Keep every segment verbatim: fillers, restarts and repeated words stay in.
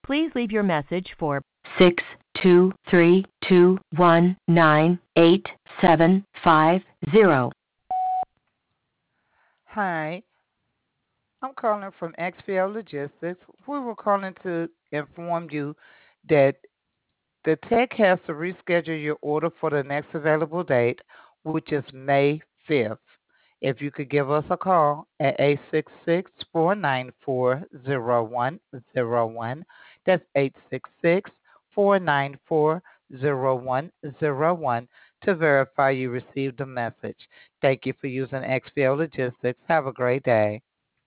Please leave your message for six two three two one nine eight seven five zero. Hi, I'm calling from X P L Logistics. We were calling to inform you that the tech has to reschedule your order for the next available date, which is May fifth. If you could give us a call at eight six six, four nine four, zero one zero one, that's eight six six, four nine four, zero one zero one to verify you received the message. Thank you for using X P L Logistics. Have a great day.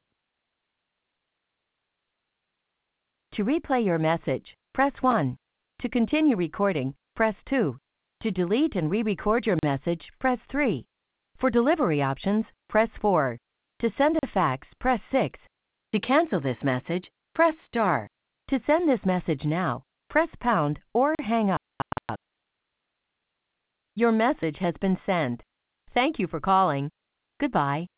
To replay your message, press one. To continue recording, press two. To delete and re-record your message, press three. For delivery options, press four. To send a fax, press six. To cancel this message, press star. To send this message now, press pound or hang up. Your message has been sent. Thank you for calling. Goodbye.